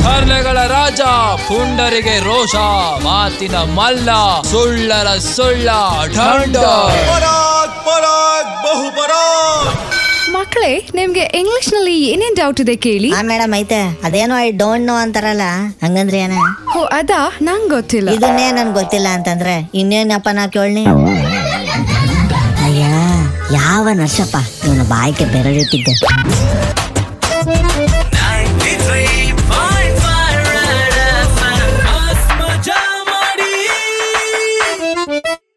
ತರ್ಲೆಗಳ ರಾಜ, ಪುಂಡರಿಗೆ ರೋಷ, ಮಾತಿನ ಮಲ್ಲ, ಸುಳ್ಳರ ಸುಳ್ಳ ಢಂಡ. ಮಕ್ಕಳೇ, ನಿಮ್ಗೆ ಇಂಗ್ಲಿಷ್ ನಲ್ಲಿ ಏನೇನ್ ಡೌಟ್ ಇದೆ ಕೇಳಿ. ಮೇಡಮ್ ಐತೆ. ಅದೇನೋ ಐ ಡೋಂಟ್ ನೋ ಅಂತಾರಲ್ಲ, ಹಂಗಂದ್ರೆ ಏನ? ಓ ಅದಾ, ನಂಗ್ ಗೊತ್ತಿಲ್ಲ. ಇದನ್ನೇ ನನ್ ಗೊತ್ತಿಲ್ಲ ಅಂತಂದ್ರೆ ಇನ್ನೇನಪ್ಪ ನಾ ಕೇಳನಿ? ಅಯ್ಯ, ಯಾವ ನರ್ಸಪ್ಪ ಇವನು ಬಾಯಿಗೆ ಬೆರಳಿಟ್ಟಿದ್ದೆ.